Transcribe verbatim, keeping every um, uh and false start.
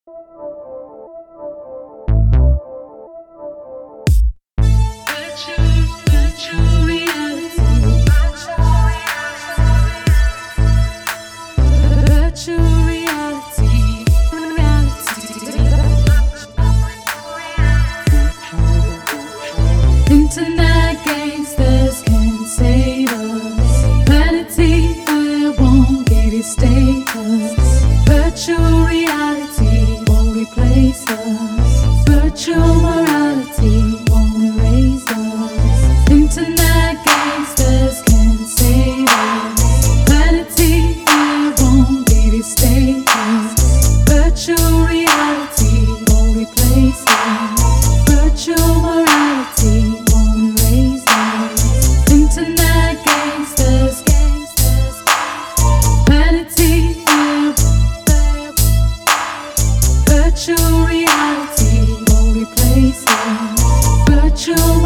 Internet gangsters can save us. Vanity that won't give you status. Virtual reality won't replace us. Virtual morality won't erase us. Internet gangsters can save us. Vanity that won't give you status. Virtual reality won't replace us. Virtual morality won't erase us. Internet gangsters, gangsters, vanity, virtual reality won't replace us. Virtual